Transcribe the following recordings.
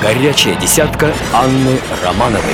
Горячая десятка Анны Романовой.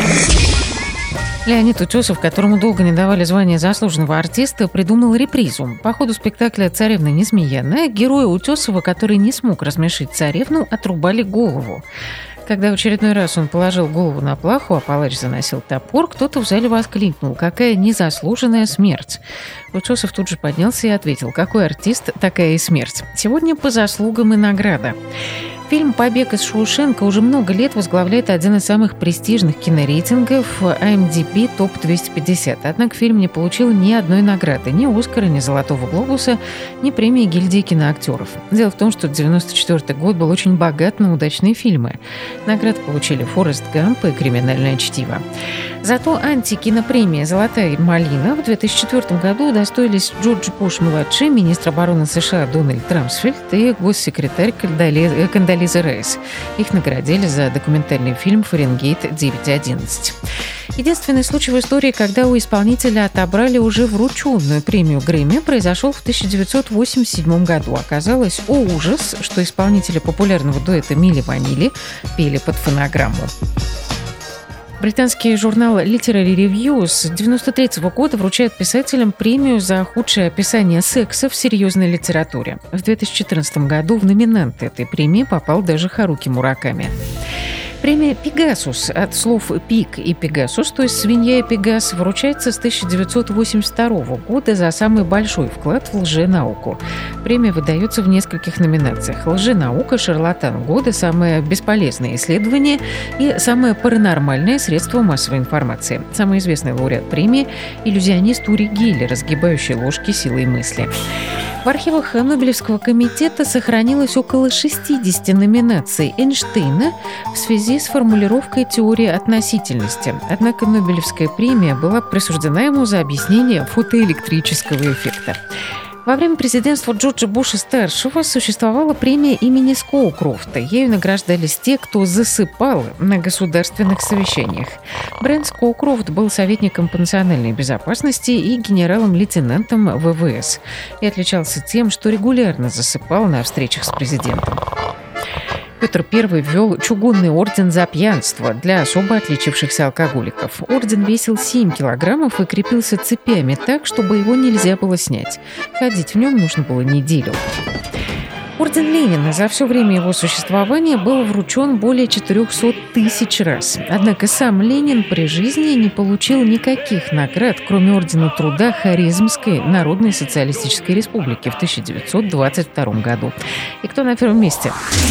Леонид Утесов, которому долго не давали звания заслуженного артиста, придумал репризу. По ходу спектакля «Царевна Несмеянная» героя Утесова, который не смог рассмешить царевну, отрубали голову. Когда в очередной раз он положил голову на плаху, а палач заносил топор, кто-то в зале воскликнул: «Какая незаслуженная смерть!» Утесов тут же поднялся и ответил: «Какой артист, такая и смерть. Сегодня по заслугам и награда». Фильм «Побег из Шоушенка» уже много лет возглавляет один из самых престижных кинорейтингов IMDb ТОП-250. Однако фильм не получил ни одной награды: ни «Оскара», ни «Золотого глобуса», ни премии гильдии киноактеров. Дело в том, что 1994 год был очень богат на удачные фильмы. Награды получили «Форест Гамп» и «Криминальное чтиво». Зато антикинопремия «Золотая малина» в 2004 году удостоились Джордж Буш-младший, министр обороны США Дональд Рамсфельд и госсекретарь Кондолиза Райс. Их наградили за документальный фильм «Фаренгейт 9.11». Единственный случай в истории, когда у исполнителя отобрали уже врученную премию Грэмми, произошел в 1987 году. Оказалось, о ужас, что исполнители популярного дуэта Милли Ванилли пели под фонограмму. Британский журнал Literary Review с 1993 года вручает писателям премию за худшее описание секса в серьезной литературе. В 2014 году в номинанты этой премии попал даже Харуки Мураками. Премия «Пегасус» от слов «пиг» и «пегасус», то есть «свинья» и «пегас», вручается с 1982 года за самый большой вклад в лженауку. Премия выдается в нескольких номинациях: «Лженаука», «Шарлатан года», «Самое бесполезное исследование» и «Самое паранормальное средство массовой информации». Самый известный лауреат премии – иллюзионист Ури Геллер, разгибающий ложки силой мысли. В архивах Нобелевского комитета сохранилось около 60 номинаций Эйнштейна в связи с формулировкой теории относительности. Однако Нобелевская премия была присуждена ему за объяснение фотоэлектрического эффекта. Во время президентства Джорджа Буша-старшего существовала премия имени Скоукрофта. Ею награждались те, кто засыпал на государственных совещаниях. Брент Скоукрофт был советником по национальной безопасности и генералом-лейтенантом ВВС и отличался тем, что регулярно засыпал на встречах с президентом. Петр I ввел чугунный орден за пьянство для особо отличившихся алкоголиков. Орден весил 7 килограммов и крепился цепями так, чтобы его нельзя было снять. Ходить в нем нужно было неделю. Орден Ленина за все время его существования был вручен более 400 тысяч раз. Однако сам Ленин при жизни не получил никаких наград, кроме Ордена Труда Хорезмской Народной Социалистической Республики в 1922 году. И кто на первом месте?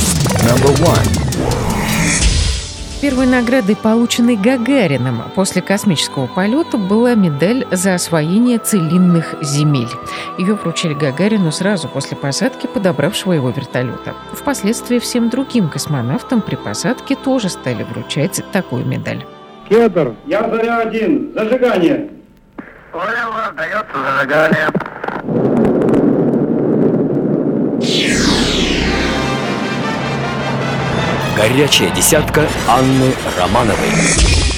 Первой наградой, полученной Гагариным после космического полета, была медаль за освоение целинных земель. Ее вручили Гагарину сразу после посадки подобравшего его вертолета. Впоследствии всем другим космонавтам при посадке тоже стали вручать такую медаль. Кедр. Я Заря-1. Зажигание. Понял, отдается зажигание. Горячая десятка Анны Романовой.